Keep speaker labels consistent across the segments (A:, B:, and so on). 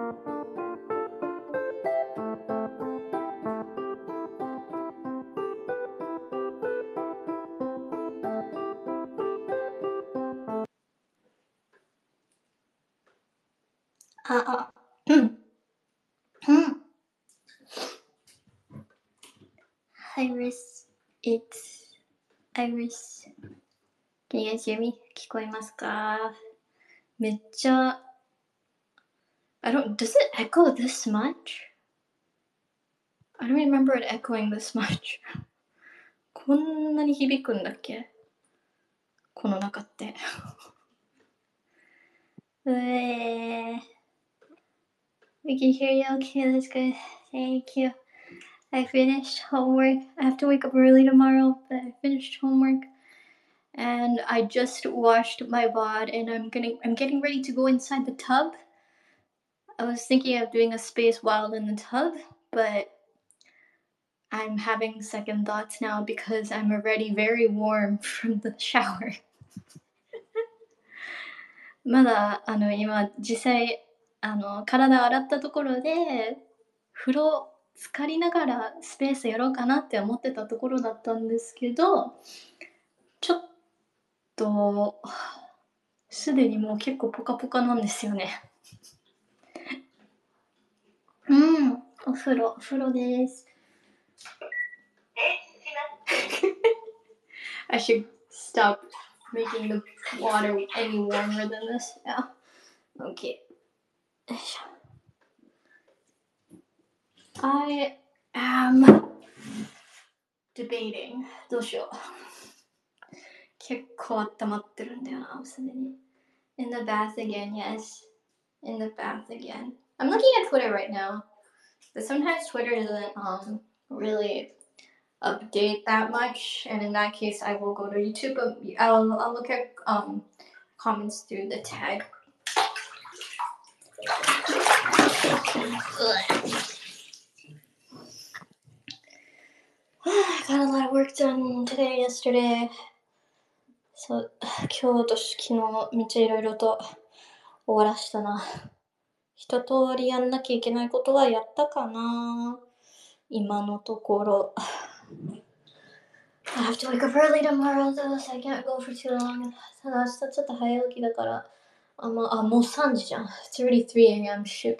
A: Iris, it's Iris. Can you guys hear me? 聞こえますか？めっちゃ does it echo this much? I don't remember it echoing this much. こんなに響くんだっけ？この中って。We can hear you. Okay, that's good. Thank you. I finished homework. I have to wake up early tomorrow, but I finished homework. And I just washed my bod and I'm getting ready to go inside the tub. I was thinking of doing a space while in the tub, but I'm having second thoughts now because I'm already very warm from the shower. まだ今実際体洗ったところで風呂浸かりながらスペースやろうかなって思ってたところだったんですけど、ちょっとすでにもう結構ポカポカなんですよね。お風呂です。I should stop making the water any warmer than this. Yeah. Okay. I am debating. どうしよう。結構温まってるんだよな、すでに。In the bath again, yes. In the bath again. I'm looking at Twitter right now, but sometimes Twitter doesn't really update that much, and in that case, I will go to YouTube. But I'll look at comments through the tag. I got a lot of work done today, yesterday. So 今日と昨日めっちゃいろいろと終わらしたな。一通りやんなきゃいけないことはやったかな。今のところ。I have to wake up early tomorrow though, so I can't go for too long. ただ明日ちょっと早起きだから、もう3時じゃん。It's already 3 a.m. Shoot.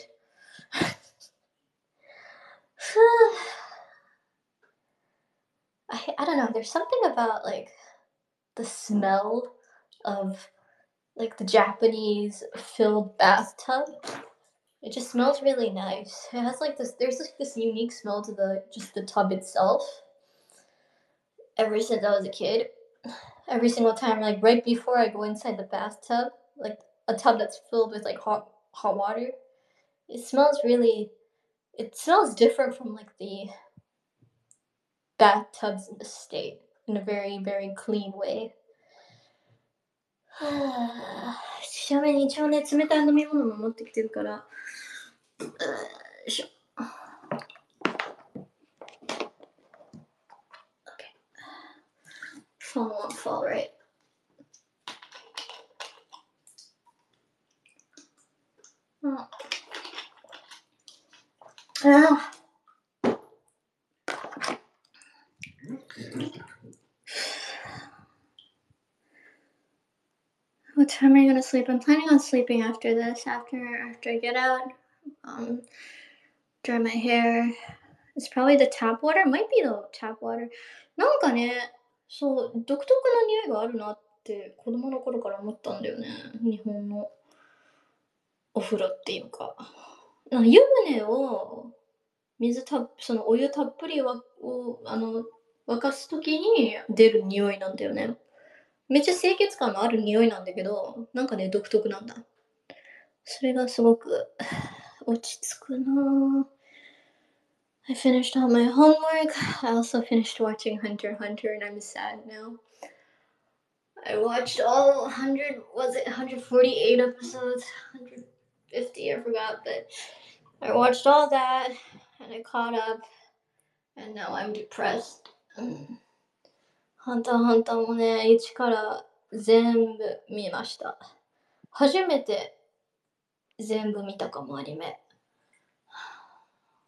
A: I don't know. There's something about like the smell of like the Japanese filled bathtub. It just smells really nice. It has like this. There's like this unique smell to the tub itself. Ever since I was a kid, every single time, like right before I go inside the bathtub, like a tub that's filled with like hot water, it smells different from like the bathtubs in the state in a very, very clean way. ちなみに一応ね、冷たい飲み物も持ってきてるから、よいしょ。Okay. Phone won't fall right. What time are you gonna sleep? I'm planning on sleeping after this. After I get out, dry my hair. It's probably the tap water. It might be the tap water. なんかね、そう独特な匂いがあるなって子供の頃から思ったんだよね。日本のお風呂っていうか、湯船をそのお湯たっぷりを沸かすときに出る匂いなんだよね。めっちゃ清潔感のある匂いなんだけど、なんかね、独特なんだ。それがすごく落ち着くな。I finished all my homework. I also finished watching Hunter x Hunter and I'm sad now. I watched all 148 episodes? 150, I forgot, but I watched all that and I caught up and now I'm depressed. ハンターハンターもね、一から全部見ました。初めて全部見たかも、アニメ。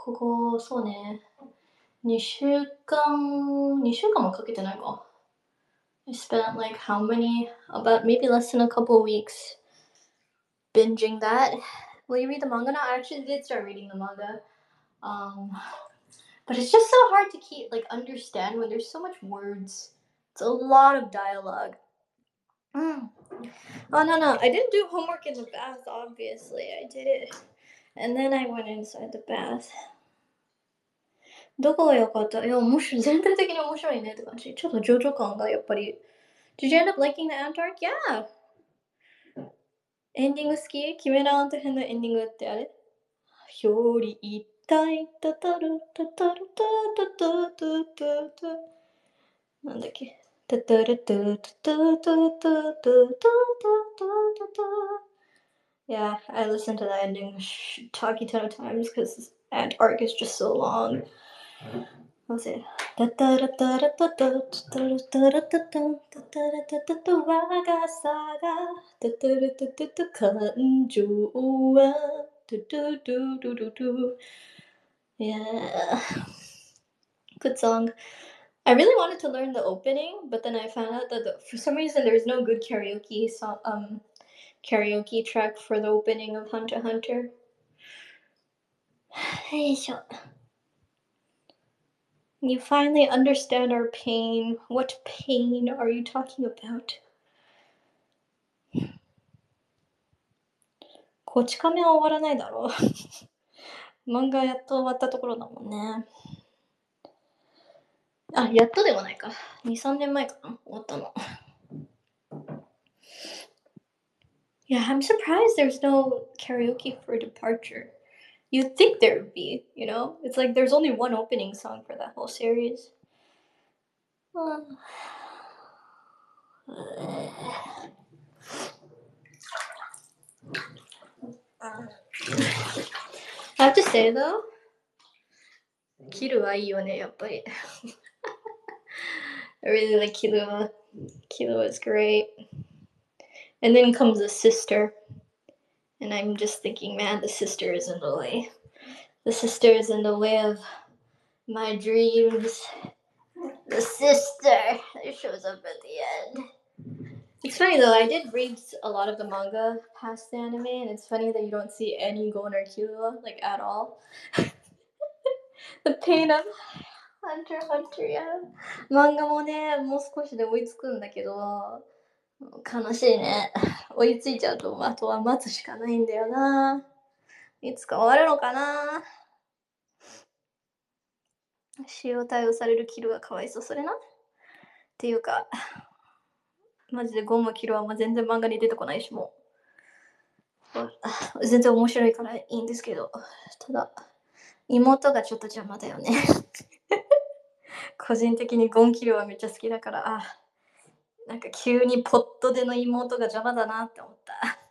A: ここ、そうね、2週間もかけてないか。I spent like how many? About maybe less than a couple weeks binging that. Will you read the manga now? I actually did start reading the manga. Um, but it's just so hard to keep like understand when there's so much words. It's a lot of dialogue. Mm. Oh no, I didn't do homework in the bath. Obviously, I did it, and then I went inside the bath. どこが良かった？いや、全体的に面白いねって感じ。ちょっと情緒感がやっぱり。Did you end up liking the Ant arc? Yeah. エンディング好き？キメラアント編のエンディングってあれ？表裏一体タタルタタルタタタタタタなんだっけ？タタルタタタタタタタタタタ Yeah, I listened to that ending talkie ton of times because Ant arc is just so long. What was it? タタラタラタタタタラタラタタタタラタタタ我がさがタタラタタタ感情はトゥトゥトゥトゥトゥトゥ Yeah. Good song. I really wanted to learn the opening, but then I found out that for some reason there's no good karaoke track for the opening of Hunter x Hunter. You finally understand our pain. What pain are you talking about? こち亀は終わらないだろう。漫画やっと終わったところだもんね。あ、やっとでもないか。2、3年前かな終わったの。Yeah, I'm surprised there's no karaoke for Departure. You'd think there would be, you know? It's like there's only one opening song for that whole series. I have to say though, Kiru はいいよね、やっぱり。I really like Killua. Killua is great. And then comes the sister. And I'm just thinking, man, the sister is in the way. The sister is in the way of my dreams. The sister that shows up at the end. It's funny though, I did read a lot of the manga past the anime, and it's funny that you don't see any Gon or Killua, like at all. The pain of Hunter x Hunter, yeah. 漫画もね、もう少しで追いつくんだけど、悲しいね。追いついちゃうと、あとは待つしかないんだよな。いつか終わるのかな。塩対応されるキルはかわいそう、それな。っていうか、マジでゴンもキルは全然漫画に出てこないしもう。全然面白いからいいんですけど、ただ、妹がちょっと邪魔だよね。個人的にゴンキルはめっちゃ好きだから、なんか急にポットでの妹が邪魔だなって思った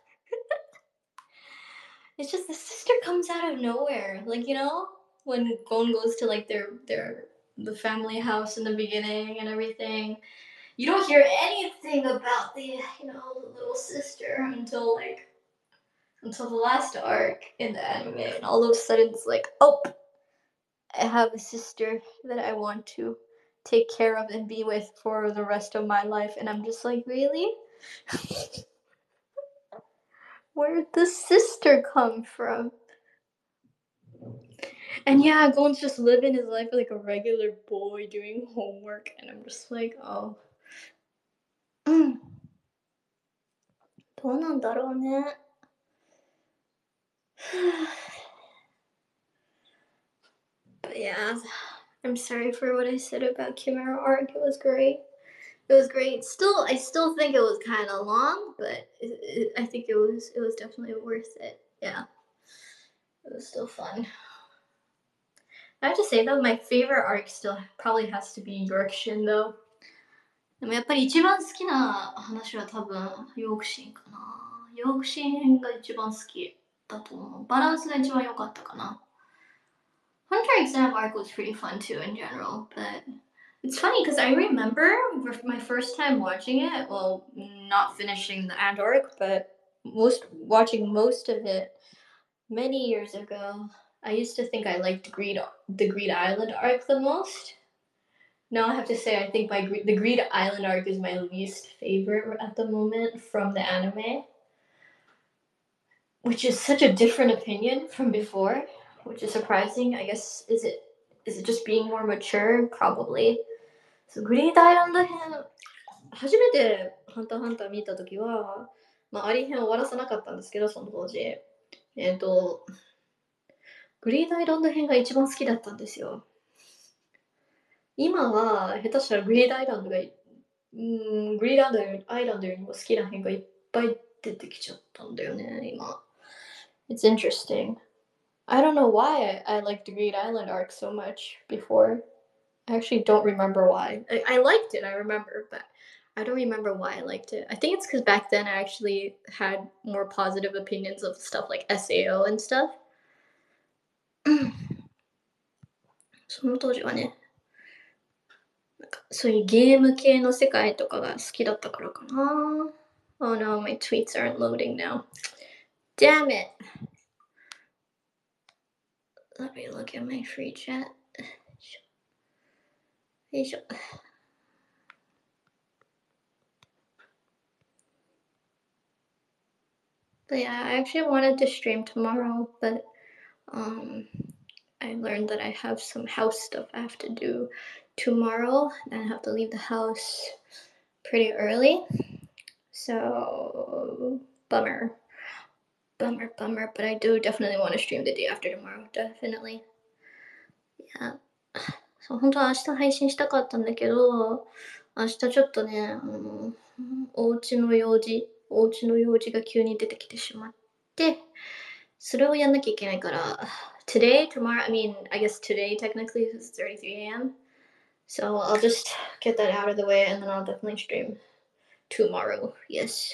A: 。It's just the sister comes out of nowhere. Like, you know, when Gon goes to like the family house in the beginning and everything, you don't hear anything about the little sister until the last arc in the anime, and all of a sudden it's like, oh, I have a sister that I want to take care of and be with for the rest of my life, and I'm just like, really? Where'd the sister come from? And yeah, Gon's just living his life like a regular boy doing homework, and I'm just like, oh. どうなんだろうね。But yeah, I'm sorry for what I said about Chimera arc. It was great. It was great. I still think it was kind of long, but I think it was definitely worth it. Yeah, it was still fun. I have to say though, my favorite arc still probably has to be Yorkshin though. でもやっぱり一番好きな話は多分ヨークシンかな。ヨークシンが一番好きだと思う。バランスが一番良かったかな。Hunter Exam arc was pretty fun too in general, but it's funny because I remember my first time watching it, well, not finishing the Ant arc, but watching most of it many years ago. I used to think I liked the Greed Island arc the most. Now I have to say I think the Greed Island arc is my least favorite at the moment from the anime, which is such a different opinion from before, which is surprising. I guess is it just being more mature? Probably. Soグリーンアイランド編初めてハンターハンター見たときは、まあ、アリ編終わらさなかったんですけど、その当時。グリーンアイランド編が一番好きだったんですよ。今は、下手したらグリーンアイランドが、グリーンアイランドよりも好きな編がいっぱい出てきちゃったんだよね、今。It's interesting. I don't know why I liked the Greed Island arc so much before. I actually don't remember why. I liked it, I remember, but I don't remember why I liked it. I think it's because back then I actually had more positive opinions of stuff like SAO and stuff. その当時はね、なんかそういうゲーム系の世界とかが好きだったからかな。Oh no, my tweets aren't loading now. Damn it! Let me look at my free chat. よいしょ。But yeah, I actually wanted to stream tomorrow, but I learned that I have some house stuff I have to do tomorrow, and I have to leave the house pretty early. So bummer. But I do definitely want to stream the day after tomorrow. Definitely. Yeah. そう本当は明日配信したかったんだけど、明日ちょっとね、お家の用事が急に出てきてしまって、それをやんなきゃいけないから、today, tomorrow, I mean, I guess today technically is 33 a.m. So I'll just get that out of the way and then I'll definitely stream tomorrow. Yes.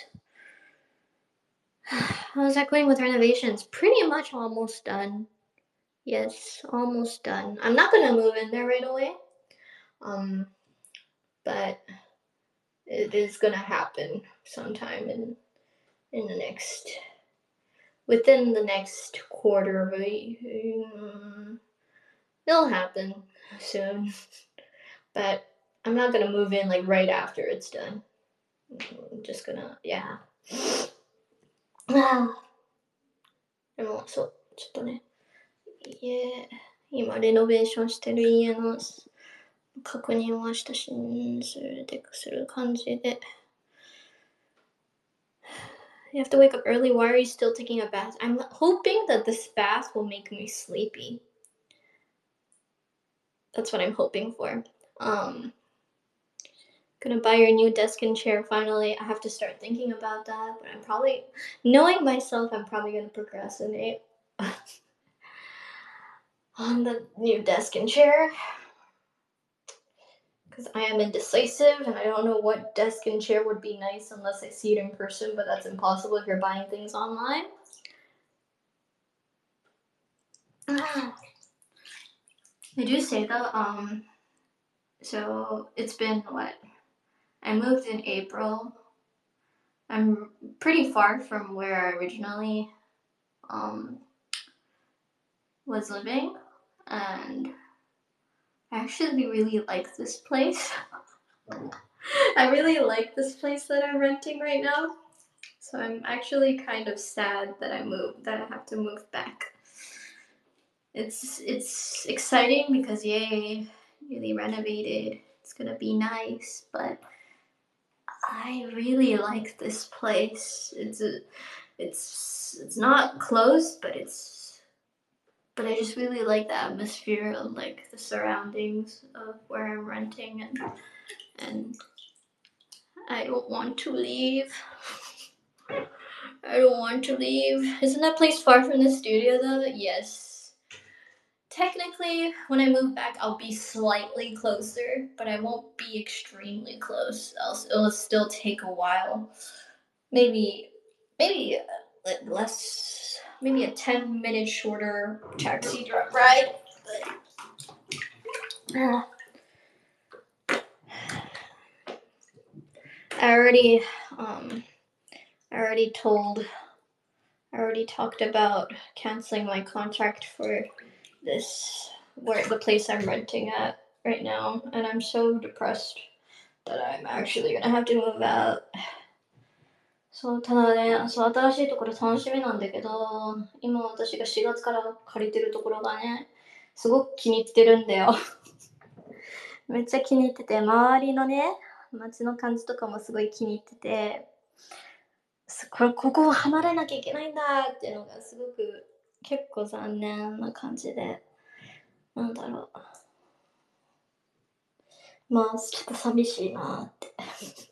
A: How's that going with renovations? Pretty much almost done. Yes, almost done. I'm not gonna move in there right away. But it is gonna happen sometime in the next within the next quarter of a it'll happen soon. But I'm not gonna move in like right after it's done. I'm just gonna yeah. でもそうちょっとね今レノベーションしてる家の確認はしたしする感じで。You have to wake up early. Why are you still taking a bath? I'm hoping that this bath will make me sleepy. That's what I'm hoping for. Gonna buy your new desk and chair finally. I have to start thinking about that, but I'm probably, knowing myself, I'm probably gonna procrastinate on the new desk and chair. Because I am indecisive and I don't know what desk and chair would be nice unless I see it in person, but that's impossible if you're buying things online. I do say though, so it's been what? I moved in April. I'm pretty far from where I originally was living, and I actually really like this place. I really like this place that I'm renting right now. So I'm actually kind of sad that I have to move back. It's exciting because yay, really renovated. It's gonna be nice, but I really like this place. It's not close, but I just really like the atmosphere and like the surroundings of where I'm renting and I don't want to leave. I don't want to leave. Isn't that place far from the studio though? Yes. Technically, when I move back, I'll be slightly closer, but I won't be extremely close. It'll still take a while. Maybe less, maybe a 10-minute shorter taxi ride. But, I already told I already talked about canceling my contract for the place I'm renting at right now, and I'm so depressed that I'm actually gonna have to move out. そう、ただね、そう、新しいところ楽しみなんだけど、今私が4月から借りてるところがね、すごく気に入ってるんだよ。めっちゃ気に入ってて、周りのね、街の感じとかもすごい気に入ってて、ここを離れなきゃいけないんだっていうのがすごく結構残念な感じで、なんだろう。まあ、ちょっと寂しいなって。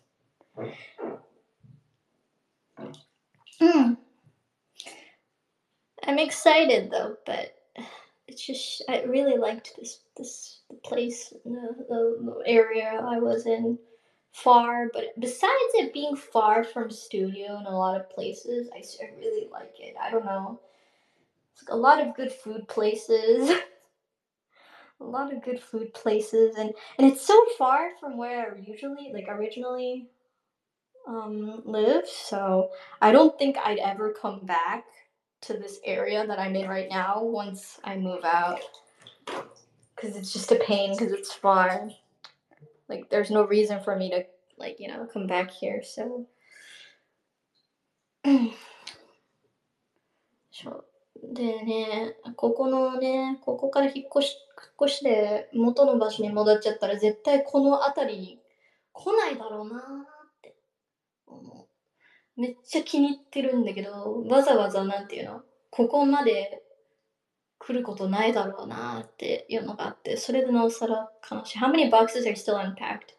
A: うん。I'm excited though, but it's just I really liked this place, the area I was in. Far, but besides it being far from studio in a lot of places, I really like it. I don't know. It's like a lot of good food places. A lot of good food places, and it's so far from where I usually like originally live, so I don't think I'd ever come back to this area that I'm in right now once I move out, because it's just a pain because it's far. Like there's no reason for me to come back here, so そうでね、ここから引っ越して元の場所に戻っちゃったら絶対この辺りに来ないだろうなって思う。めっちゃ気に入ってるんだけど、わざわざなんていうの、ここまで来ることないだろうなっていうのがあって、それでなおさら悲しい。How many boxes are still unpacked?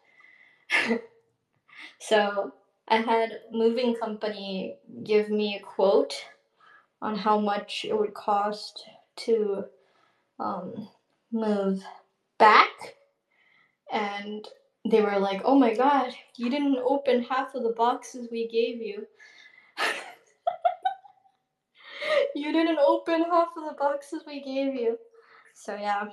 A: So I had moving company give me a quote on how much it would cost to um, move back, and they were like, "Oh my god, you didn't open half of the boxes we gave you." You didn't open half of the boxes we gave you. So yeah.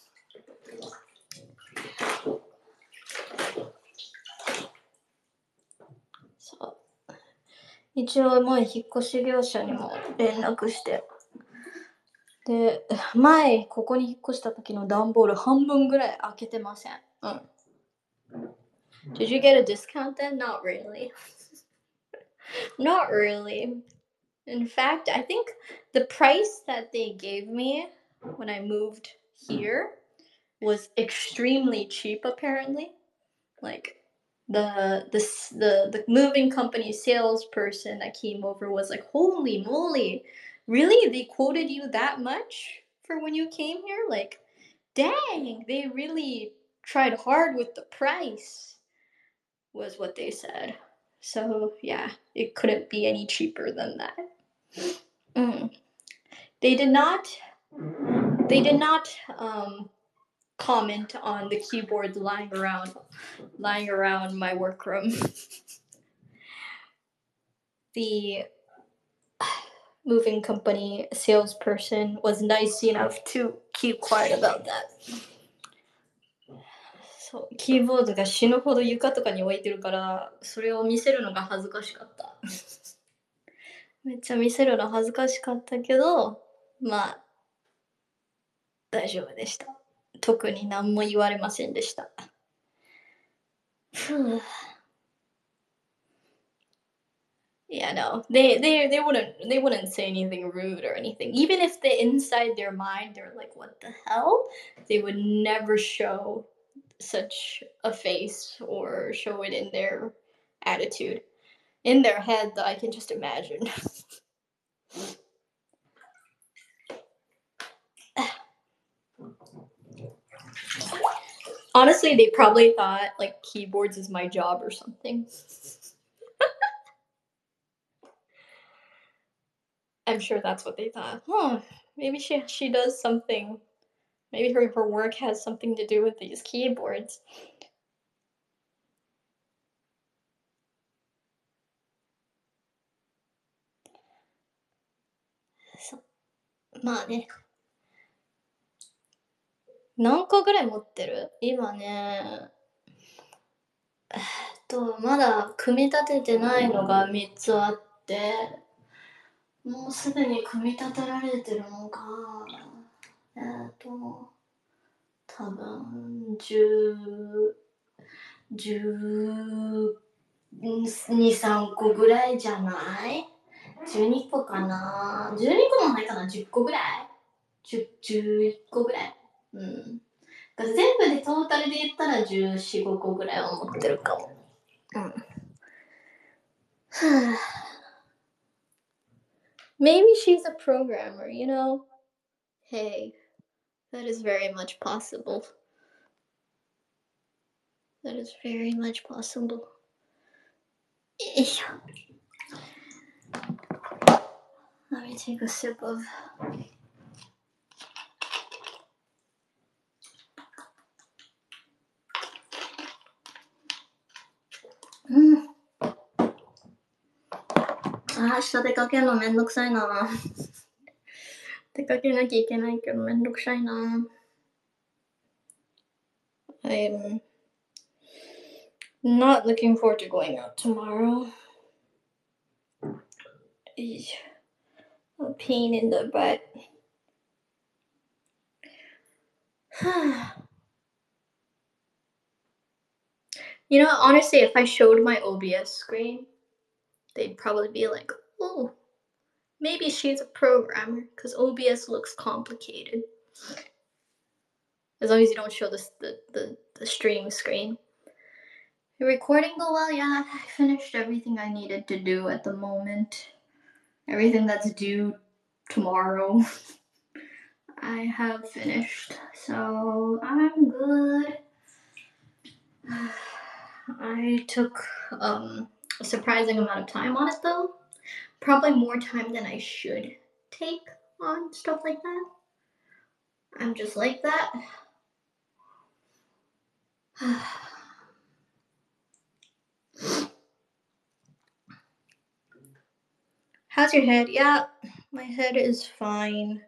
A: そう一応もう引っ越し業者にも連絡して、で、前ここに引っ越した時の段ボール半分ぐらい開けてません。うん。Did you get a discount then? Not really. Not really. In fact, I think the price that they gave me when I moved here was extremely cheap apparently. Like the moving company salesperson that came over was like, "Holy moly. Really? They quoted you that much for when you came here? Like, dang, they really tried hard with the price." Was what they said. So, yeah, it couldn't be any cheaper than that. Mm. They did not. They did not comment on the keyboards lying around my workroom. The moving company salesperson was nice enough to keep quiet about that. そう、キーボードが死ぬほど床とかに置いてるから、それを見せるのが恥ずかしかった。めっちゃ見せるの恥ずかしかったけど、まあ、大丈夫でした。特に何も言われませんでした。Yeah, no, they wouldn't say anything rude or anything. Even if they inside their mind they're like, "What the hell?" They would never show such a face or show it in their attitude. In their head, though, I can just imagine. Honestly, they probably thought like keyboards is my job or something. I'm sure that's what they thought. Huh, maybe she does something. Maybe her work has something to do with these keyboards. そまあね。何個ぐらい持ってる？今ね、まだ組み立ててないのが3つあって、 もうすでに組み立てられてるのが、多分12、3個ぐらいじゃない？ 12 個かな？ 12 個もないかな？ 10 個ぐらい？ 11個ぐらい。うん。全部でトータルで言ったら14、5個ぐらいは持ってるかも。うん。Maybe she's a programmer, you know? Hey, that is very much possible. That is very much possible. Let me take a sip of. Mm. 明日出かけるのめんどくさいな。出かけなきゃいけないけどめんどくさいな。I'm not looking forward to going out tomorrow. A pain in the butt. You know, honestly, if I showed my OBS screen, they'd probably be like, oh, maybe she's a programmer, because OBS looks complicated. As long as you don't show the stream screen. The recording go well? Yeah, I finished everything I needed to do at the moment. Everything that's due tomorrow. I have finished, so I'm good. I took a surprising amount of time on it though. Probably more time than I should take on stuff like that. I'm just like that. How's your head? Yeah, my head is fine.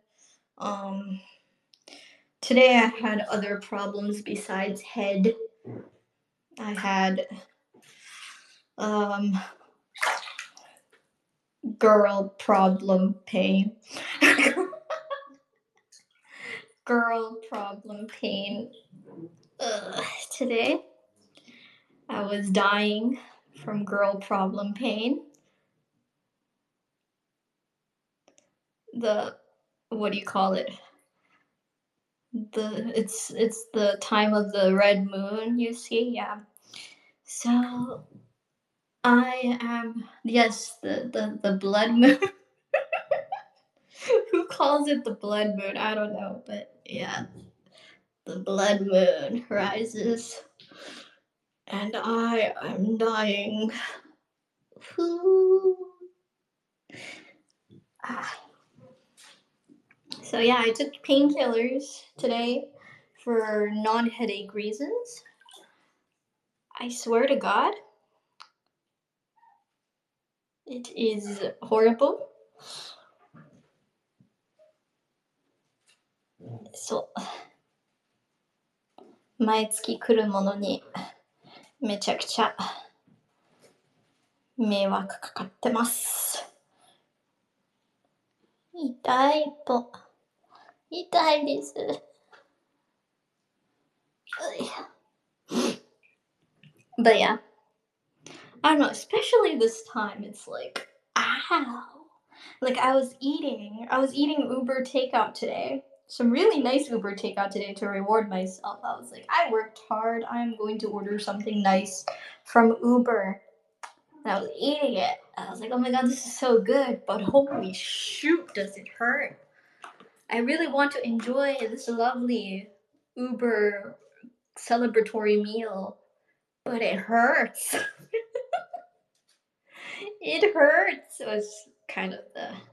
A: Today I had other problems besides head. I had girl problem pain. Girl problem pain. Today I was dying from girl problem pain. What do you call it? It's the time of the red moon, you see? Yeah. So I am, yes, the blood moon. Who calls it the blood moon? I don't know, but yeah. The blood moon rises and I am dying. So yeah, I took painkillers today for non-headache reasons. I swear to God, it is horrible. So, 毎月来るものにめちゃくちゃ迷惑かかってます。痛いと。痛いです。But yeah, I don't know, especially this time, it's like, ow. Like I was eating Uber takeout today. Some really nice Uber takeout today to reward myself. I was like, I worked hard. I'm going to order something nice from Uber. And I was eating it. I was like, oh my god, this is so good. But holy shoot, does it hurt. I really want to enjoy this lovely Uber celebratory meal. But it hurts. It hurts. It was kind of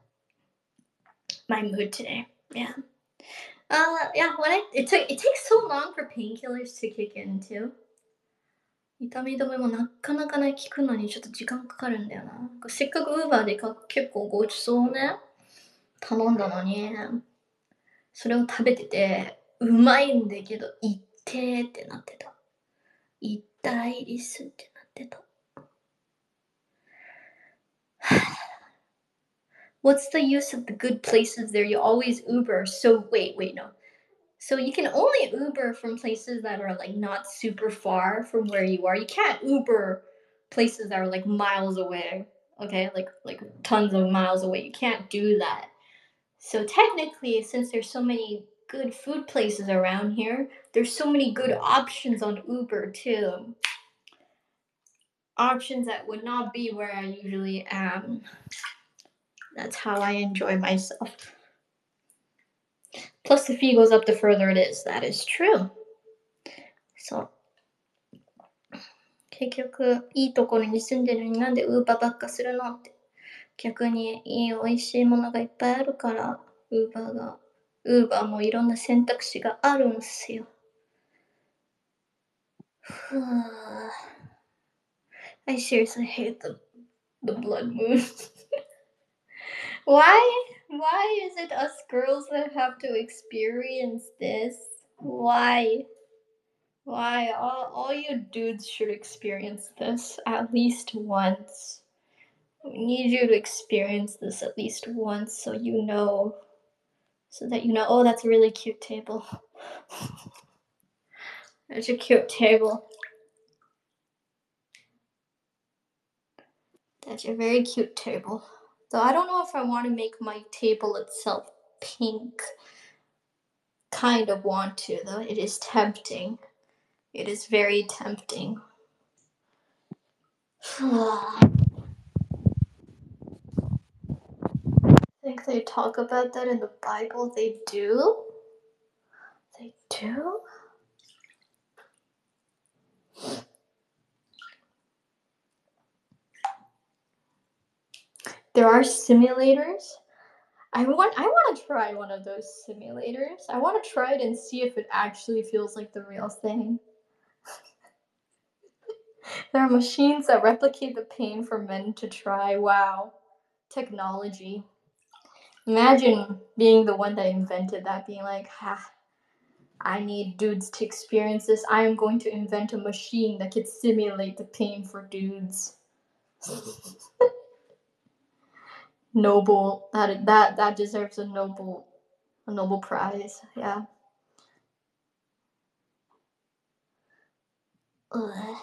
A: my mood today. Yeah. Yeah. It takes so long for painkillers to kick in too. 痛み止めもなかなかね、効くのにちょっと時間かかるんだよな。せっかく Uber で結構ごちそうね、頼んだのに、それを食べてて、うまいんだけど、痛えってなってた。痛いですってなってた。 what's the use of the good places there? You always Uber. So wait, no. So you can only Uber from places that are like not super far from where you are. You can't Uber places that are like miles away. Okay, like tons of miles away. You can't do that. So technically, since there's so many good food places around here, there's so many good options on Uber too. Options that would not be where I usually am. That's how I enjoy myself. Plus, the fee goes up the further it is. That is true. So, 結局、いいところに住んでるのになんでウーバーばっかするのって。逆にいい美味しいものがいっぱいあるから、ウーバーもいろんな選択肢があるんすよ。I seriously hate the blood moon. Why is it us girls that have to experience this? Why? All you dudes should experience this at least once. We need you to experience this at least once so that you know, oh, that's a really cute table. That's a cute table. That's a very cute table. Though I don't know if I want to make my table itself pink. Kind of want to, though. It is tempting. It is very tempting. I think they talk about that in the Bible. They do? They do? There are simulators. I want to try one of those simulators. I want to try it and see if it actually feels like the real thing. There are machines that replicate the pain for men to try. Wow. Technology. Imagine being the one that invented that, being like, I need dudes to experience this. I am going to invent a machine that could simulate the pain for dudes. Noble. That deserves a Nobel prize. Yeah. Ugh.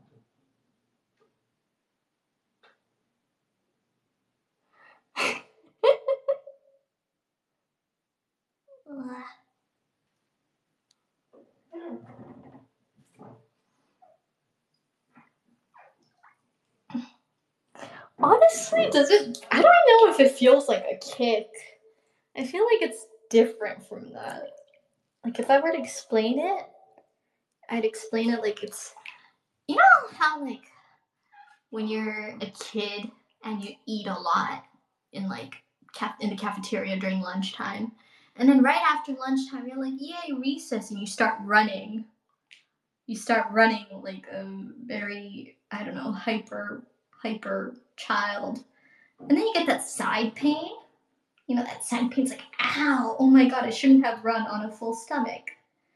A: Honestly, does it? I don't know if it feels like a kick. I feel like it's different from that. Like, if I were to explain it, I'd explain it like it's. You know how, like, when you're a kid and you eat a lot in, like, in the cafeteria during lunchtime, and then right after lunchtime, you're like, yay, recess, and you start running. You start running like a very, I don't know, hyper child. And then you get that side pain. You know, that side pain's like, ow, oh my god, I shouldn't have run on a full stomach.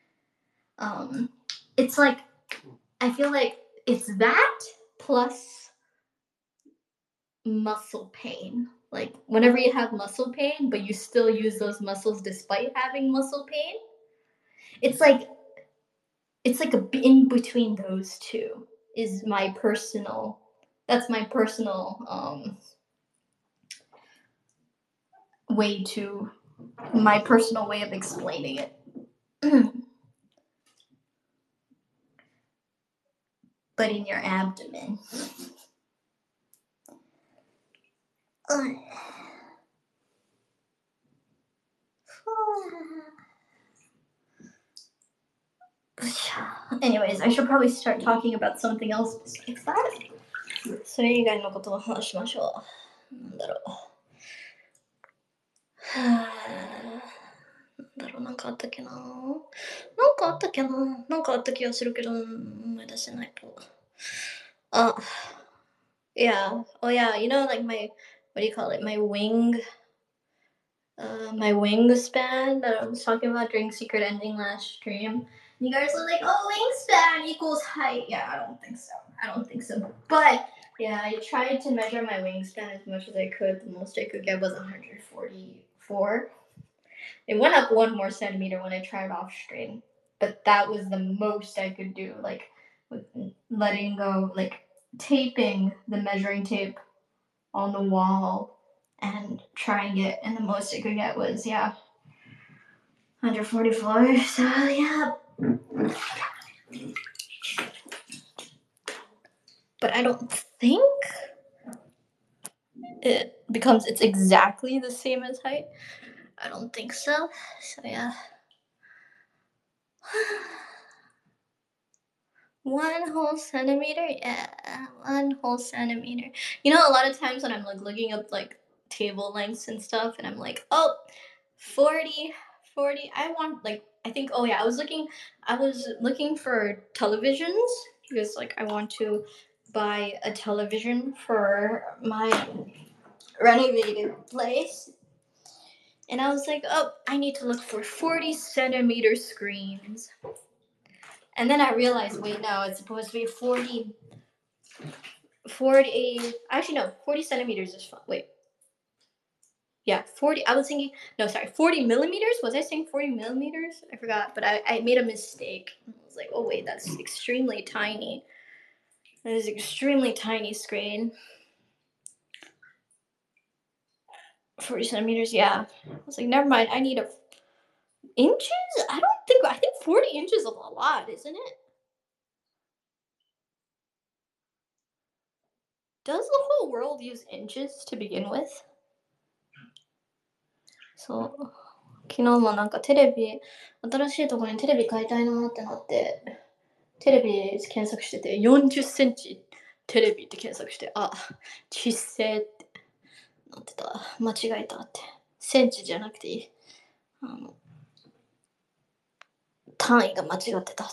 A: It's like, I feel like it's that plus muscle pain. Like, whenever you have muscle pain, but you still use those muscles despite having muscle pain, it's like a in between those two is my personal. That's my personal my personal way of explaining it. But in your abdomen. Anyways, I should probably start talking about something else besides that. それ以外のことを話しましょう。なんだろう。なんかあったっけな。なんかあった気がするけど、思い出せないと。Yeah. Oh yeah, you know, like my, what do you call it? My wingspan that I was talking about during Secret Ending last stream. You guys were like, oh, wingspan equals height. Yeah, I don't think so. But Yeah, I tried to measure my wingspan as much as I could. The most I could get was 144. It went up 1 more centimeter when I tried off string, but that was the most I could do. Like with letting go, like taping the measuring tape on the wall and trying it, and the most I could get was 144. So yeah, but I don't think it's exactly the same as height. I don't think so. So yeah. 1 whole centimeter? Yeah, 1 whole centimeter. You know, a lot of times when I'm like looking up like table lengths and stuff, and I'm like, oh, 40, 40. I want like, I think, oh yeah, I was looking for televisions because like I want to buy a television for my renovated place. And I was like, oh, I need to look for 40 centimeter screens. And then I realized, wait, no, it's supposed to be 40, actually, no, 40 centimeters is fine. Wait. Yeah, 40. I was thinking, no, sorry, 40 millimeters? Was I saying 40 millimeters? I forgot, but I made a mistake. I was like, oh, wait, that's extremely tiny. That is extremely tiny screen. 40 centimeters, yeah. I was like, never mind, I need a. Inches? I think 40 inches is a lot, isn't it? Does the whole world use inches to begin with? そう。昨日もなんかテレビ、新しいところにテレビ買いたいなってなって、テレビ検索してて、40センチテレビって検索して、あ、ちっせーってなってた。間違えたって。センチじゃなくていい。単位が間違ってたって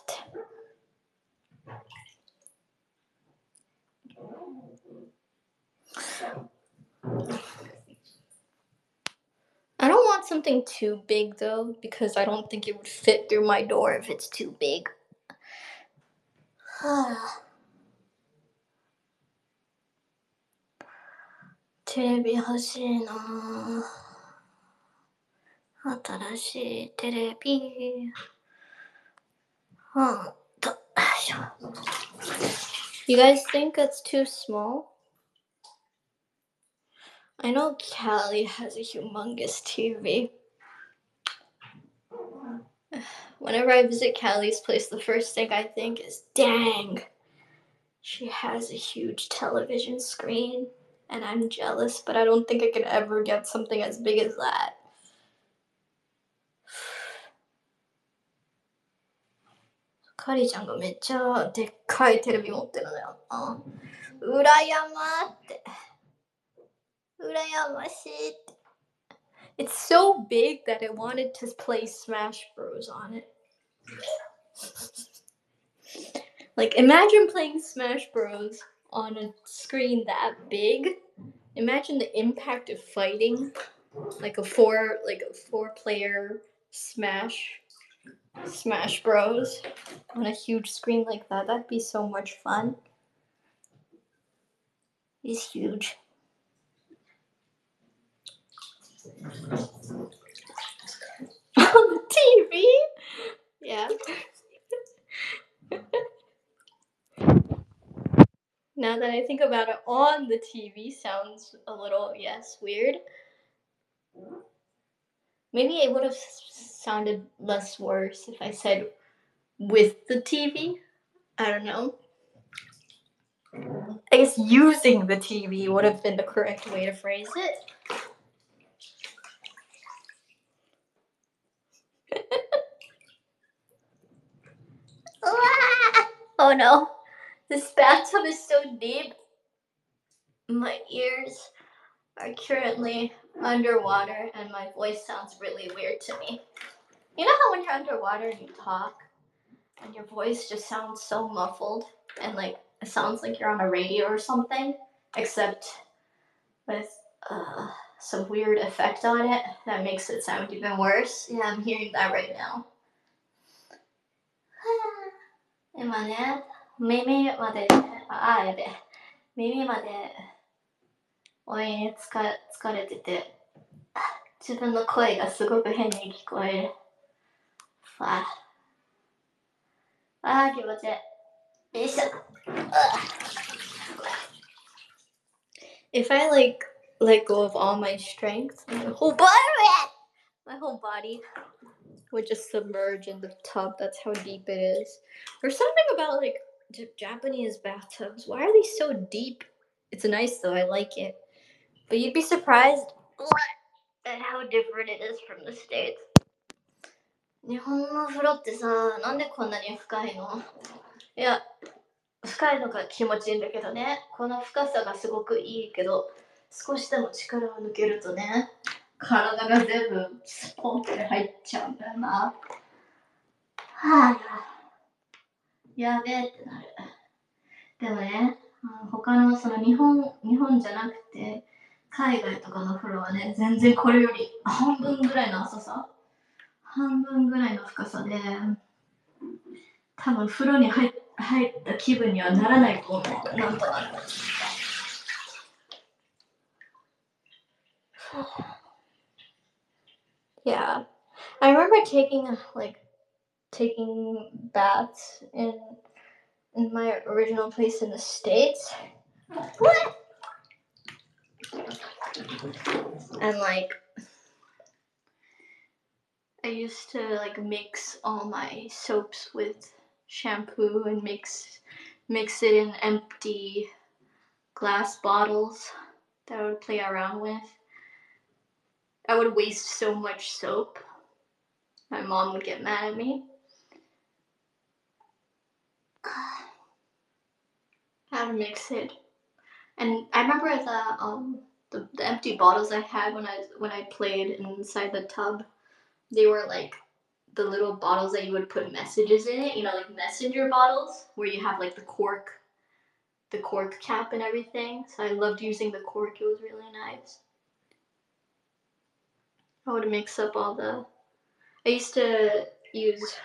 A: 。I don't want something too big though, because I don't think it would fit through my door if it's too big. テレビ欲しいな。新しいテレビ。You guys think it's too small? I know Callie has a humongous TV. Whenever I visit Callie's place, the first thing I think is, dang, she has a huge television screen. And I'm jealous, but I don't think I could ever get something as big as that. Kari ちゃんがめっちゃでっかいテレビ持ってるのよ。うらやまって。うらやましいって。It's so big that I wanted to play Smash Bros on it. Like, imagine playing Smash Bros on a screen that big. Imagine the impact of fighting like a four-player Smash Bros on a huge screen like that. That'd be so much fun. It's huge. On the TV? Yeah. Now that I think about it, on the TV sounds a little, yes, weird. Maybe it would have sounded less worse if I said with the TV. I don't know. I guess using the TV would have been the correct way to phrase it. Oh no, this bathtub is so deep. My ears are currently underwater and my voice sounds really weird to me. You know how when you're underwater and you talk and your voice just sounds so muffled and like it sounds like you're on a radio or something, except with some weird effect on it that makes it sound even worse. Yeah, I'm hearing that right now. 今ね、耳まで、やべ。 耳までお湯に疲れてて、自分の声がすごく変に聞こえる。気持ちいい。よいしょ。If I like let go of all my strength, my whole body would just submerge in the tub. That's how deep it is. There's something about like Japanese bathtubs. Why are they so deep? It's nice though. I like it. But you'd be surprised at how different it is from the States. 日本の風呂ってさ、なんでこんなに深いの？いや、深いのが気持ちいいんだけどね。この深さがすごくいいけど、少しでも力を抜けるとね、体が全部スポンって入っちゃうんだよな。やべえってなる。でもね、他のその日本じゃなくて、海外とかの風呂はね、全然これより半分ぐらいの浅さ、半分ぐらいの深さで、多分風呂に入った気分にはならないと思う。なんとなく。Yeah, I remember taking baths in my original place in the States. What? And like I used to like mix all my soaps with shampoo and mix it in empty glass bottles that I would play around with. I would waste so much soap. My mom would get mad at me. How to mix it. And I remember the empty bottles I had when I played inside the tub. They were like the little bottles that you would put messages in it, like messenger bottles where you have like the cork cap and everything. So I loved using the cork. It was really nice. I would mix up I used to use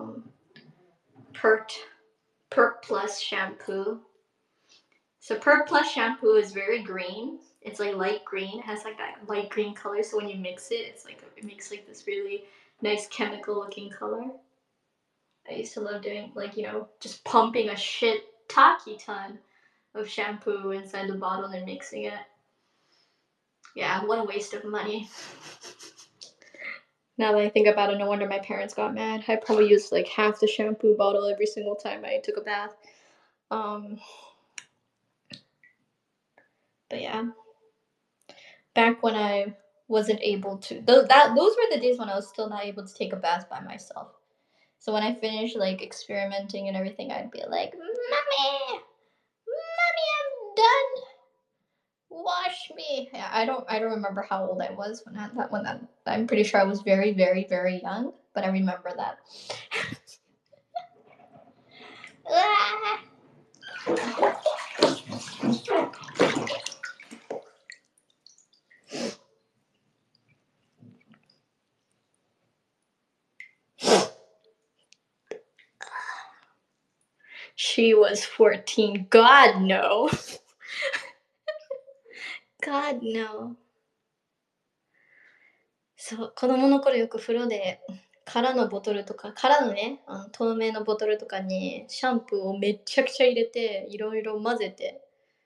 A: Pert Plus shampoo. So Pert Plus shampoo is very green. It's like light green. It has like that light green color. So when you mix it, it makes like this really nice chemical looking color. I used to love doing just pumping a shit taki ton of shampoo inside the bottle and mixing it. Yeah, what a waste of money. Now that I think about it, no wonder my parents got mad. I probably used like half the shampoo bottle every single time I took a bath. But yeah, back when I wasn't able to, those were the days when I was still not able to take a bath by myself. So when I finished like experimenting and everything, I'd be like, "Mommy, I'm done. Wash me." Yeah, I don't remember how old I was when that. I'm pretty sure I was very, very, very young, but I remember that. She was 14. God, no. God, no. そう、子供の頃よく風呂で空のボトルとか、空のね、透明のボトルとかにシャンプーをめっちゃくちゃ入れて、いろいろ混ぜて、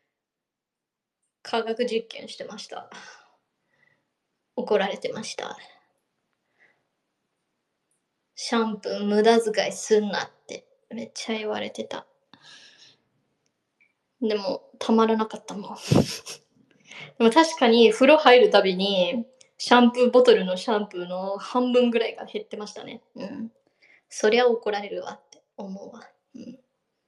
A: 科学実験してました。怒られてました。シャンプー無駄遣いすんなってめっちゃ言われてた。でも、たまらなかったもん。でも確かに風呂入るたびに、シャンプーボトルのシャンプーの半分ぐらいが減ってましたね。うん。そりゃ怒られるわって思うわ。うん。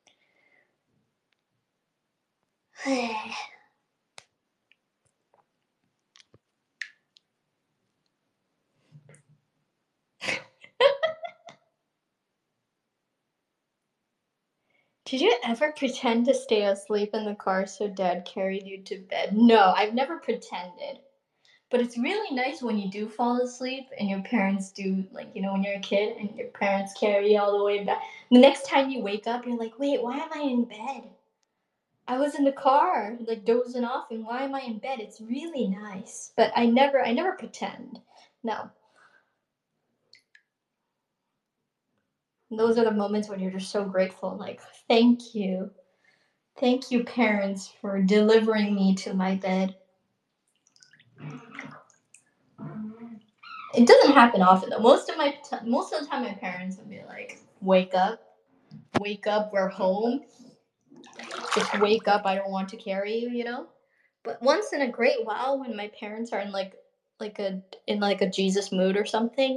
A: へえ。Did you ever pretend to stay asleep in the car so dad carried you to bed? No, I've never pretended. But it's really nice when you do fall asleep and your parents do, like, when you're a kid and your parents carry you all the way back. The next time you wake up, you're like, wait, why am I in bed? I was in the car, like dozing off, and why am I in bed? It's really nice. But I never pretend. No. Those are the moments when you're just so grateful, like, thank you. Thank you, parents, for delivering me to my bed. It doesn't happen often though. Most of the time, my parents would be like, wake up, we're home. Just wake up. I don't want to carry you, you know. But once in a great while, when my parents are in like a Jesus mood or something,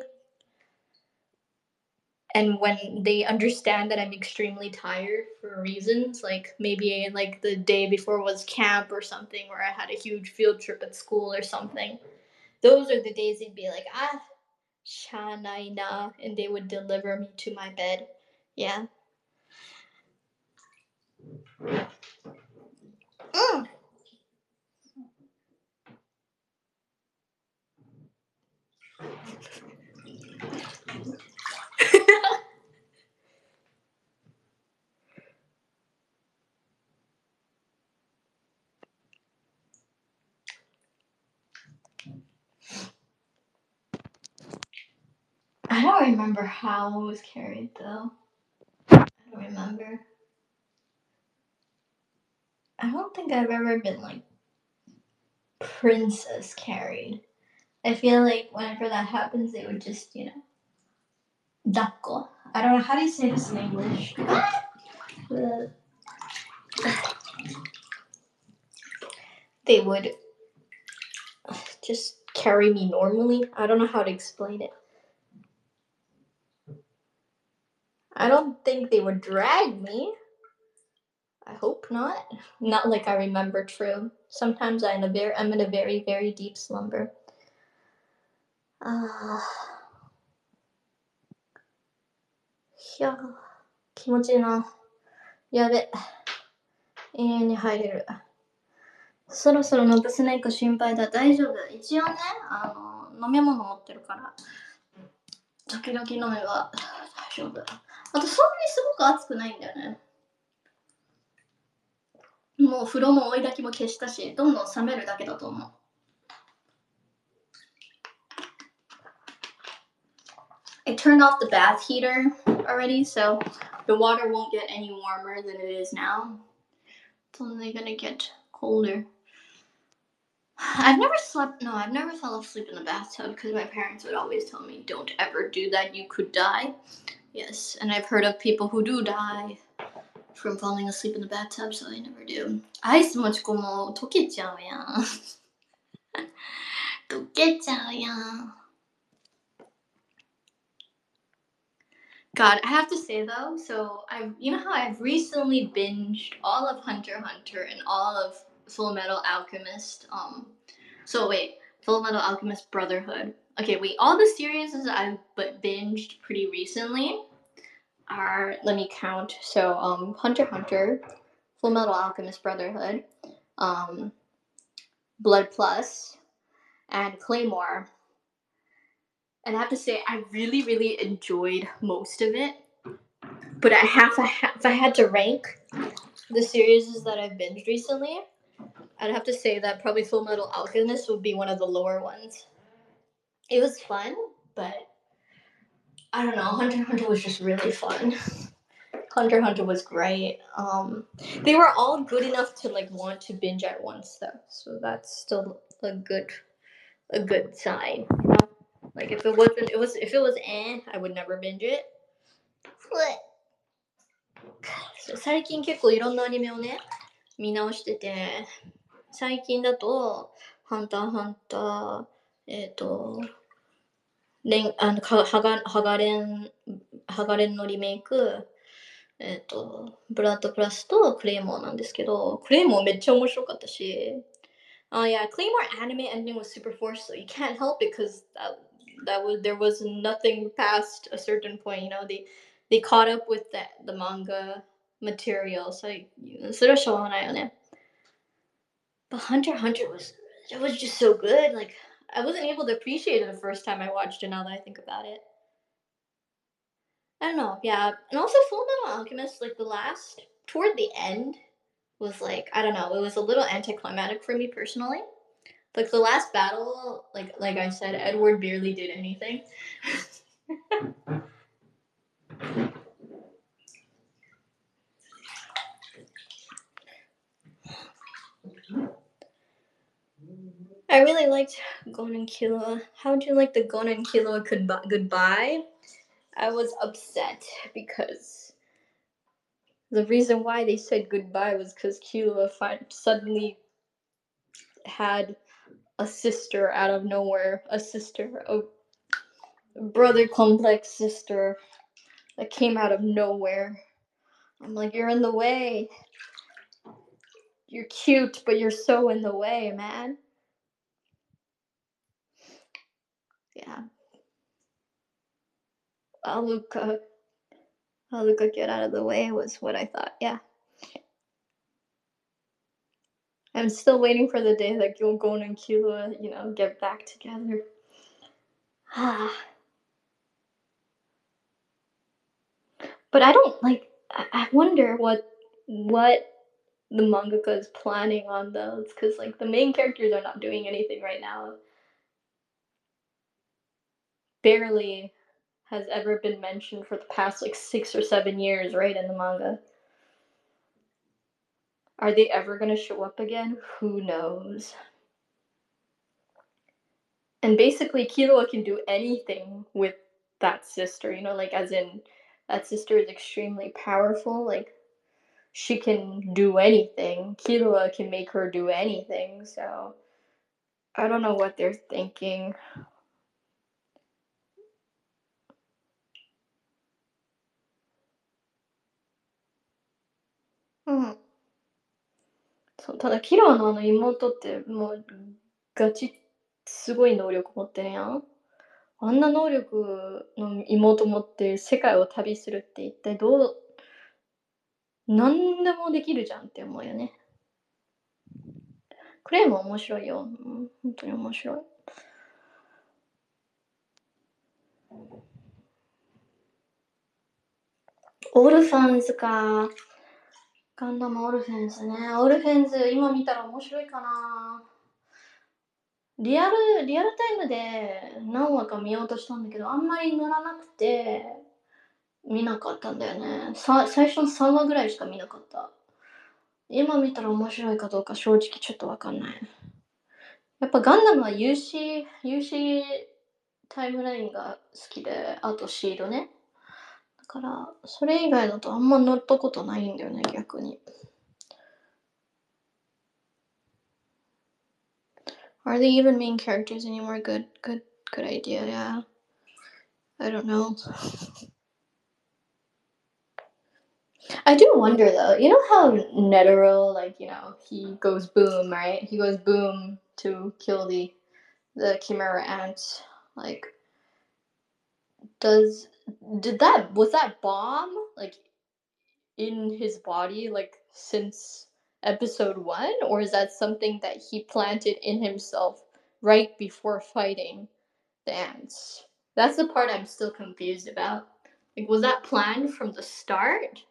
A: and when they understand that I'm extremely tired for reasons, like maybe like the day before was camp or something, or I had a huge field trip at school or something. Those are the days they'd be like, shanai na, and they would deliver me to my bed. Yeah. Mm. I don't remember how I was carried though. I don't remember. I don't think I've ever been like princess carried. I feel like whenever that happens, they would just, dakko. I don't know how do you say this in English. They would just carry me normally. I don't know how to explain it. I don't think they would drag me. I hope not. Not like I remember true. Sometimes I'm in a very, very deep slumber. Iや、気持ちいいな。やべ。永遠に入れる。そろそろのブスネイク心配だ。大丈夫。一応ね、飲み物持ってるから。時々飲めば大丈夫。あと、そんなにすごく暑くないんだよね。もう風呂も追い焚きも消したし、どんどん冷めるだけだと思う。I turned off the bath heater already, so the water won't get any warmer than it is now. It's only gonna get colder. I've never fell asleep in the bathtub because my parents would always tell me, don't ever do that, you could die. Yes, and I've heard of people who do die from falling asleep in the bathtub, so I never do. アイスもチコも溶けちゃうやん。溶けちゃうやん。God, I have to say though, so you know how I've recently binged all of Hunter x Hunter and all of Full Metal Alchemist. Full Metal Alchemist Brotherhood. Okay, wait, all the series I've binged pretty recently are, let me count. So Hunter x Hunter, Full Metal Alchemist Brotherhood, Blood Plus, and Claymore. And I have to say, I really, really enjoyed most of it. But if I had to rank the series that I've binged recently, I'd have to say that probably Full Metal Alchemist would be one of the lower ones. It was fun, but I don't know. Hunter x Hunter was just really fun. Hunter x Hunter was great. They were all good enough to like want to binge at once though, so that's still a good sign. You know? Like if it was I would never binge it. 最近結構いろんなアニメをね見直してて、最近だとハンターハンター、ハガレンのリメイク、ブラッドプラスとクレイモーなんですけど、クレイモーめっちゃ面白かったし、yeah, Claymore anime ending was super forced, so you can't help it because there was nothing past a certain point. You know, they caught up with the manga material, so それはしょうがないよね。But Hunter x Hunter was just so good. Like I wasn't able to appreciate it the first time I watched it. Now that I think about it, I don't know. Yeah, and also Full Metal Alchemist, like toward the end, was like, I don't know, it was a little anticlimactic for me personally. Like the last battle, like I said, Edward barely did anything. I really liked Gon and Killua. How do you like the Gon and Killua goodbye? I was upset because the reason why they said goodbye was because Killua suddenly had a sister out of nowhere, a brother complex sister that came out of nowhere. I'm like, you're in the way. You're cute, but you're so in the way, man. Yeah. Aluka, get out of the way was what I thought. Yeah. I'm still waiting for the day that Gon and Killua, get back together. But I don't like. I wonder what the mangaka is planning on those, because like the main characters are not doing anything right now. Barely has ever been mentioned for the past like 6 or 7 years, right, in the manga. Are they ever gonna show up again? Who knows? And basically, Killua can do anything with that sister, like as in that sister is extremely powerful. Like she can do anything. Killua can make her do anything. So I don't know what they're thinking. Hmm. そうただキロアの妹ってもうガチすごい能力持ってるやん。あんな能力の妹持って世界を旅するって一体何でもできるじゃんって思うよね。クレイも面白いよ。本当に面白い。オルファンズか。ガンダムオルフェンズね。オルフェンズ今見たら面白いかな。リアルタイムで何話か見ようとしたんだけど、あんまり乗らなくて見なかったんだよね。最初の3話ぐらいしか見なかった。今見たら面白いかどうか正直ちょっとわかんない。やっぱガンダムは UC タイムラインが好きで、あとシードね。だからそれ以外だとあんま乗ったことないんだよね、逆に。Are they even main characters anymore? Good idea, yeah. I don't know. I do wonder though, you know how Netero, like, he goes boom, right? He goes boom to kill the Chimera ants. Like, was that bomb, like, in his body, like, since episode 1? Or is that something that he planted in himself right before fighting the ants? That's the part I'm still confused about. Like, was that planned from the start?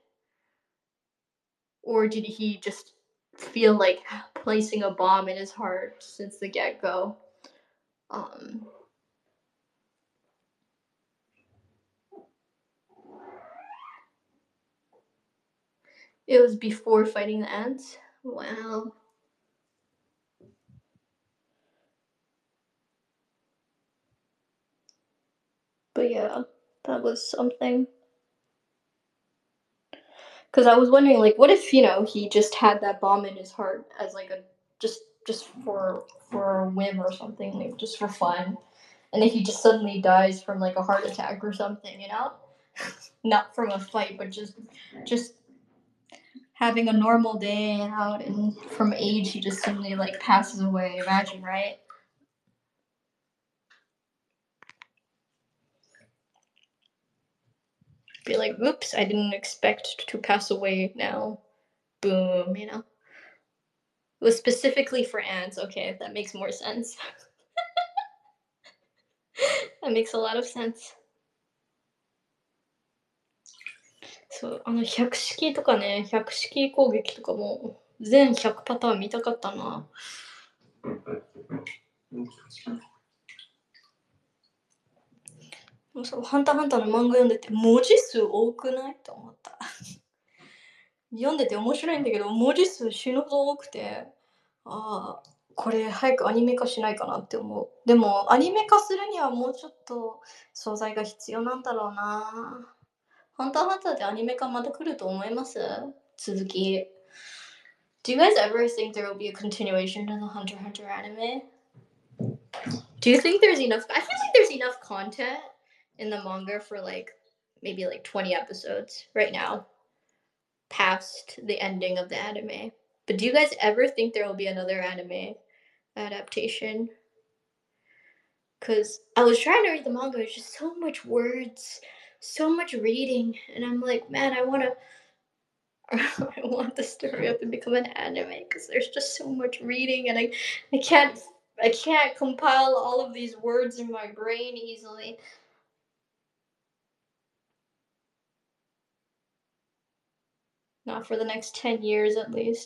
A: Or did he just feel like placing a bomb in his heart since the get-go? It was before fighting the ants? Wow. But yeah, that was something. Because I was wondering, like, what if he just had that bomb in his heart as like a just for a whim or something, like just for fun, and then he just suddenly dies from like a heart attack or something. Not from a fight, but just having a normal day out, and from age he just suddenly like passes away. Imagine, right? Be like, oops, I didn't expect to pass away now. Boom. It was specifically for ants. Okay, that makes more sense. That makes a lot of sense. そう、百式とかね、百式攻撃とかも全100パターン見たかったな。そう、ハンターハンターの漫画読んでて、文字数多くないと思った。読んでて面白いんだけど、文字数死ぬほど多くて、ああ、これ早くアニメ化しないかなって思う。でも、アニメ化するにはもうちょっと素材が必要なんだろうな。ハンターハンターでアニメ化また来ると思います？続き。Do you guys ever think there will be a continuation to the Hunter x Hunter anime? Do you think there's enough? I feel like there's enough content in the manga for like maybe like 20 episodes right now, past the ending of the anime. But do you guys ever think there will be another anime adaptation? Because I was trying to read the manga, it's just so much words, so much reading, and I'm like, man, I want to. I want the story up to become an anime because there's just so much reading, and I can't I can't compile all of these words in my brain easily. Not for the next 10 years at least.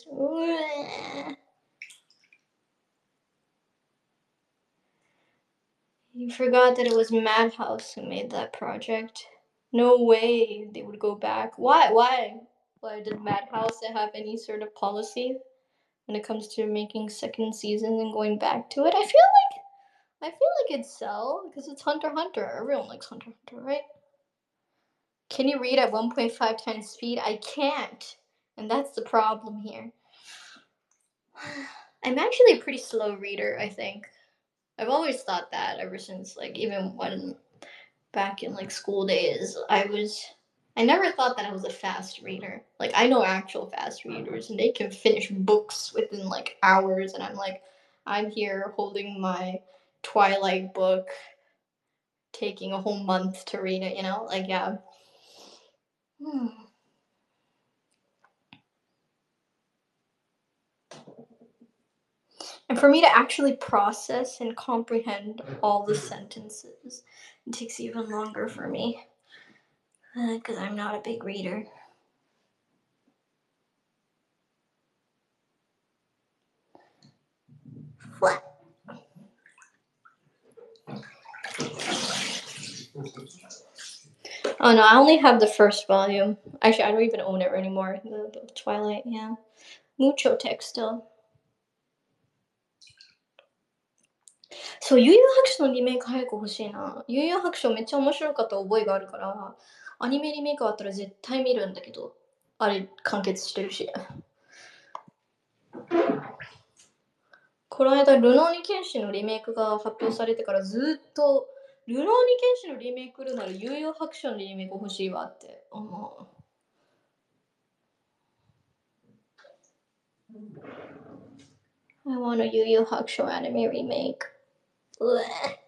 A: You forgot that it was Madhouse who made that project. No way they would go back. Why? Why did Madhouse have any sort of policy when it comes to making second seasons and going back to it? I feel like it'd sell because it's Hunter x Hunter. Everyone likes Hunter x Hunter, right? Can you read at 1.5 times speed? I can't. And that's the problem here. I'm actually a pretty slow reader, I think. I've always thought that ever since, like, even when back in like school days, I never thought that I was a fast reader. Like, I know actual fast readers and they can finish books within like hours, and I'm here holding my Twilight book, taking a whole month to read it, you know? Like, yeah. And for me to actually process and comprehend all the sentences, it takes even longer for me because I'm not a big reader. What? Oh no, I only have the first volume. Actually, I don't even own it anymore. The Twilight, yeah. Mucho text still. そう、悠々白書のリメイク早く欲しいな。悠々白書めっちゃ面白かった覚えがあるから、アニメリメイクあったら絶対見るんだけど、あれ完結してるし。この間、ルノーニケンシのリメイクが発表されてからずっと、ルノーニケンシのリメイク来るなら悠々白書のリメイク欲しいわって思う。I want a Yu Yu Hakusho anime remake. Blech.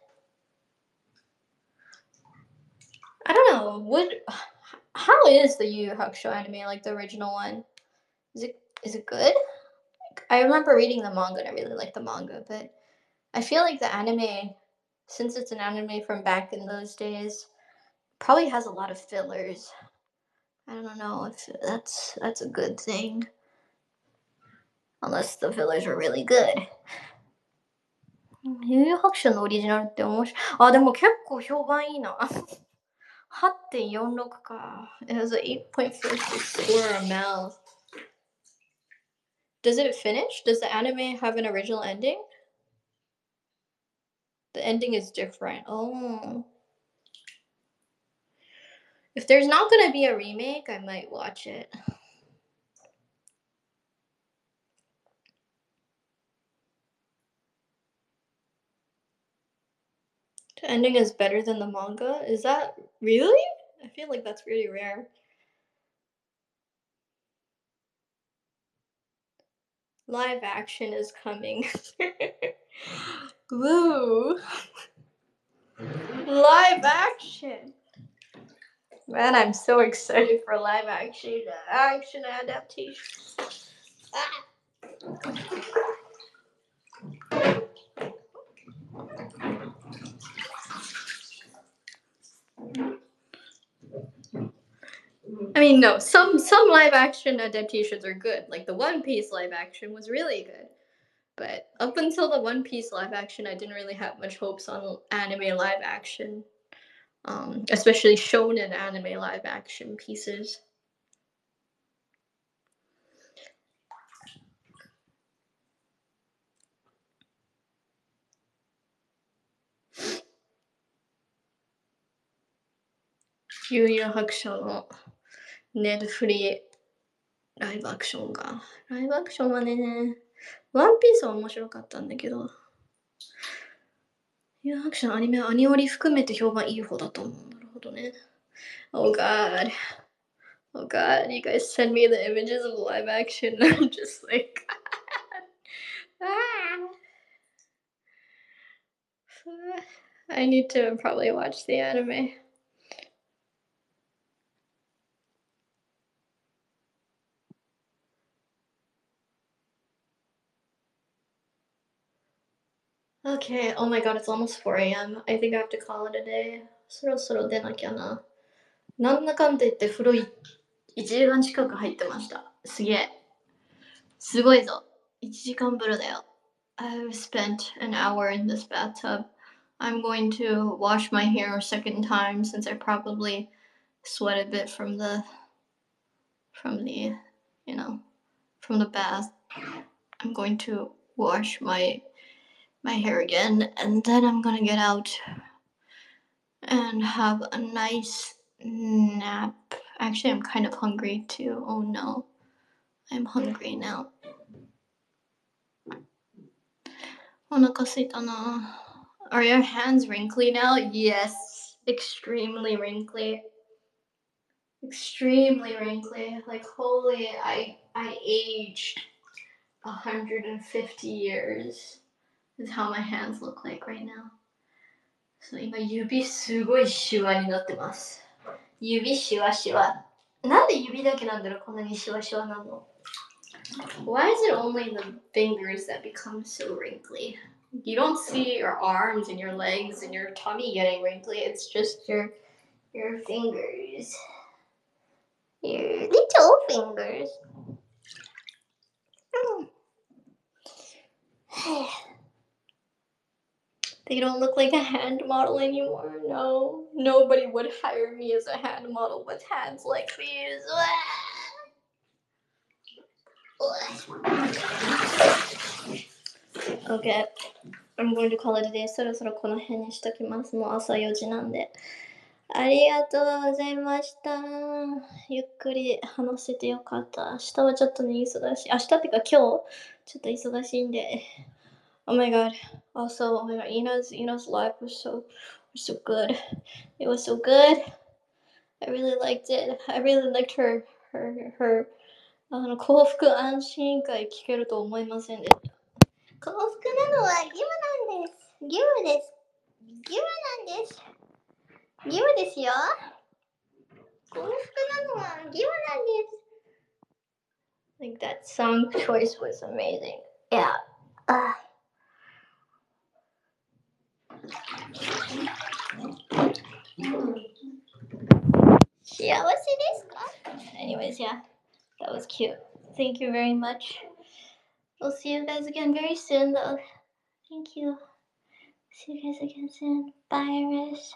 A: I don't know. How is the Yu Yu Hakusho anime, like the original one? Is it good? I remember reading the manga and I really liked the manga, but I feel like the anime, since it's an anime from back in those days, probably has a lot of fillers. I don't know if that's a good thing. Unless the fillers are really good. 悠々白書のオリジナルって面白い。あ、でも結構評判いいな。8.46 か。It has an 8.46 score on Mal. Does it finish? Does the anime have an original ending? The ending is different. Oh. If there's not gonna be a remake, I might watch it. The ending is better than the manga? Is that really? I feel like that's really rare. Live action is coming. Woo! Live action! Man, I'm so excited for live action adaptation. Ah. I mean, no, some live action adaptations are good. Like the One Piece live action was really good. But up until the One Piece live action, I didn't really have much hopes on anime live action, especially shonen anime live action pieces. Yu Yu Hakusho のネットフリーライブアクションが。ライブアクションはね、ワンピースは面白かったんだけど、yu yu hakusho のアニメはアニオリ含めて評判いい方だと思う。なるほどね。Oh god. Oh god, you guys send me the images of live action. I'm just like, ah. I need to probably watch the anime. Okay, oh my god, it's almost 4 a.m. I think I have to call it a day. そろそろ出なきゃな。なんだかんだ言って風呂1時間近く入ってました。すげえ。すごいぞ。1時間風呂だよ。I've spent an hour in this bathtub. I'm going to wash my hair a second time since I probably sweat a bit from the from the bath. I'm going to wash my hair again, and then I'm gonna get out and have a nice nap. Actually, I'm kind of hungry too. Oh no, I'm hungry now. お腹すいたな。Are your hands wrinkly now? Yes, extremely wrinkly. Extremely wrinkly. Like holy, I aged 150 years is how my hands look like right now. そう今指すごいシワになってます。指シワシワ。なんで指だけなんだろうこんなにシワシワなの Why is it only the fingers that become so wrinkly? You don't see your arms and your legs and your tummy getting wrinkly. It's just your fingers. Your little fingers. They don't look like a hand model anymore. No, nobody would hire me as a hand model with hands like these. Okay, I'm going to call it a day. そろそろこの辺にしときます。もう朝4時なんで。ありがとうございました。ゆっくり話せてよかった。明日はちょっとね、忙しい。明日ってか今日、ちょっと忙しいんで。Oh my god. Also, oh my god, Ina's live was so good. It was so good. I really liked it. I really liked her 幸福安心会聞けると思いませんでした。幸福なのは義務なんです。義務です。義務なんです。義務ですよ。幸福なのは義務なんです。I think that song choice was amazing. Yeah. 幸せですか Anyways, yeah. That was cute. Thank you very much. We'll see you guys again very soon, though. Thank you. See you guys again soon. Bye, Iris.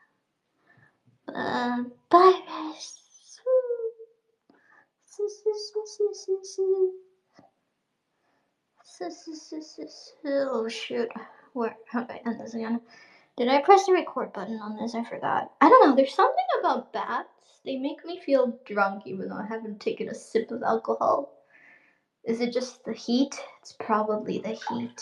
A: Bye, Iris. Oh, shoot. How do I end this again? Did I press the record button on this? I forgot. I don't know. There's something about bats. They make me feel drunk even though I haven't taken a sip of alcohol. Is it just the heat? It's probably the heat.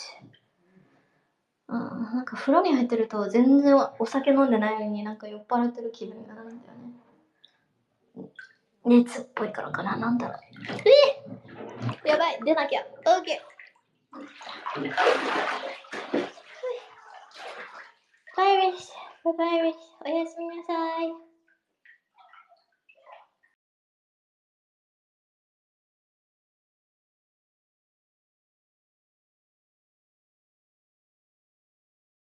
A: なんか風呂に入ってると全然お酒飲んでないのになんか酔っ払ってる気分になるんだよね。熱っぽいからかな、なんだろう。やばい、出なきゃ。OK。バイバイ。バイバイ。おやすみなさい。